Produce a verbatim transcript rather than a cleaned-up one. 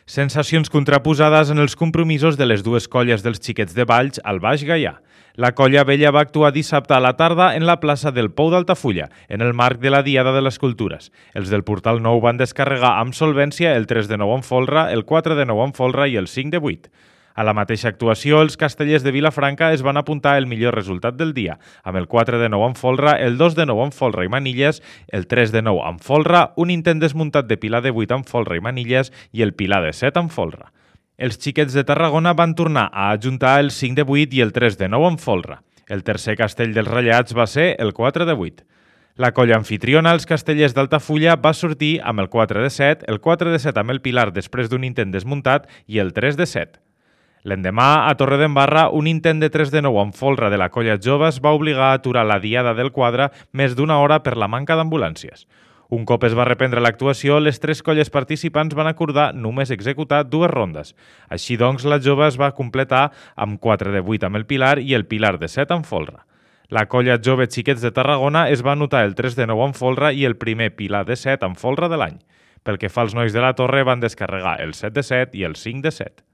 Sensacions contraposades en els compromisos de les dues colles dels xiquets de Valls al Baix Gaià. La colla vella va actuar dissabte a la tarda en la plaça del Pou d'Altafulla, en el marc de la Diada de les Cultures. Els del Portal Nou van descarregar amb solvència el tres de nou en folre, el quatre de nou en folre i el cinc de vuit. A la mateixa actuació, els castellers de Vilafranca es van apuntar el millor resultat del dia, amb el quatre de nou en folre, el dos de nou en folre i manilles, el tres de nou en folre, un intent desmuntat de pilar de vuit en folre i manilles i el pilar de set en folre. Els xiquets de Tarragona van tornar a ajuntar el cinc de vuit i el tres de nou en folre. El tercer castell dels ratllats va ser el quatre de vuit. La colla anfitriona, els castellers d'Altafulla, va sortir amb el quatre de set, el quatre de set amb el pilar després d'un intent desmuntat i el tres de set. L'endemà, a Torredembarra, un intent de tres de nou en folre de la colla joves va obligar a aturar la diada del quadre més d'una hora per la manca d'ambulàncies. Un cop es va reprendre l'actuació, les tres colles participants van acordar només executar dues rondes. Així doncs, la jove es va completar amb quatre de vuit amb el pilar i el pilar de set en folre. La colla jove xiquets de Tarragona es va anotar el tres de nou en folre i el primer pilar de set en folre de l'any. Pel que fa als nois de la Torre, van descarregar el set de set i el cinc de set.